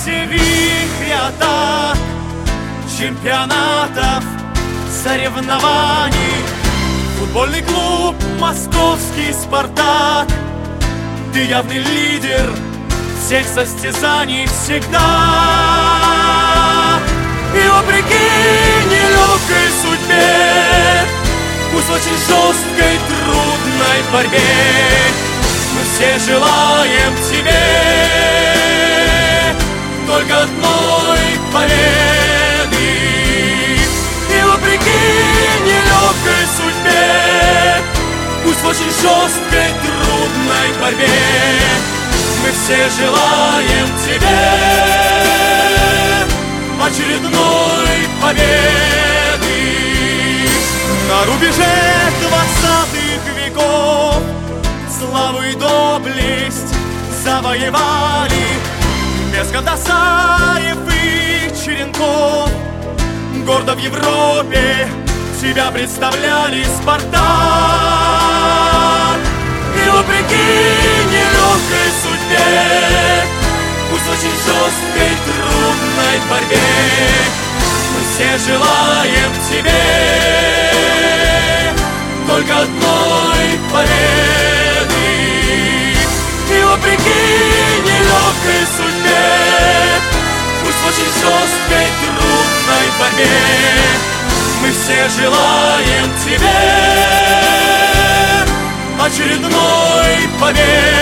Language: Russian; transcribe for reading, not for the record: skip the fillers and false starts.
все вихри атак, чемпионатов, соревнований. Футбольный клуб московский «Спартак», ты явный лидер всех состязаний всегда. И вопреки нелегкой судьбе, пусть очень жесткой, трудной борьбе, мы все желаем тебе только одной победы. И вопреки нелегкой судьбе, пусть в очень жесткой, трудной борьбе, мы все желаем тебе очередной победы. На рубеже 20-х веков славу и доблесть завоевали без Гандасаев и Черенков. Гордо в Европе тебя представляли «Спартак». И вопреки нелегкой судьбе, пусть в очень жесткой, трудной борьбе, мы все желаем тебе только одной победы. И вопреки нелегкой судьбе, пусть в очень жесткой, трудной борьбе, мы все желаем тебе очередной победы.